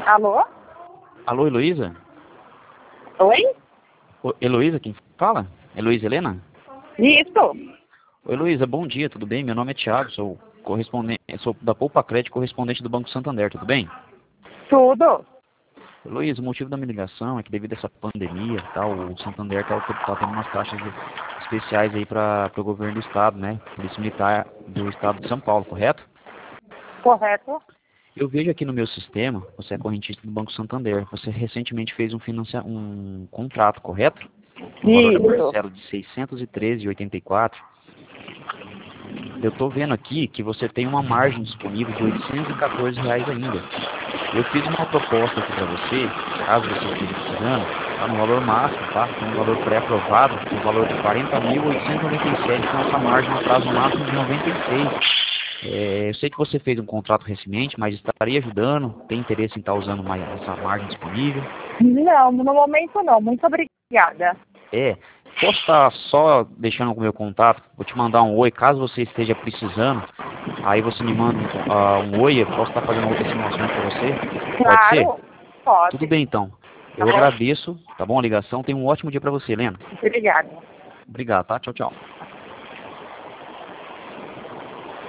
Alô? Alô, Heloísa? Oi? Heloísa, quem fala? Heloísa Helena? Isso. Oi, Heloísa, bom dia, tudo bem? Meu nome é Thiago, sou correspondente, sou da Poupa Crédito, correspondente do Banco Santander, tudo bem? Tudo. Heloísa, o motivo da minha ligação é que devido a essa pandemia, tal, o Santander tá tendo umas taxas especiais aí para o governo do estado, né? Polícia Militar do estado de São Paulo, correto? Correto. Eu vejo aqui no meu sistema, você é correntista do Banco Santander. Você recentemente fez um contrato, correto? No valor da Isso. parcela de R$ 613,84. Eu estou vendo aqui que você tem uma margem disponível de R$ 814 ainda. Eu fiz uma proposta aqui para você, caso você esteja precisando, tá no valor máximo, tá? Tem um valor pré-aprovado, no valor de 40.897, com essa margem no prazo máximo de 96. Eu sei que você fez um contrato recentemente, mas estaria ajudando? Tem interesse em estar usando essa margem disponível? Não, no momento não. Muito obrigada. Posso estar só deixando o meu contato? Vou te mandar um oi, caso você esteja precisando. Aí você me manda um oi, eu posso estar fazendo outras simulações para você? Pode ser? Claro. Pode. Tudo bem então. Tá Eu bom? agradeço, tá bom a ligação. Tenha um ótimo dia para você, Helena. Obrigada. Obrigado, tá? Tchau, tchau.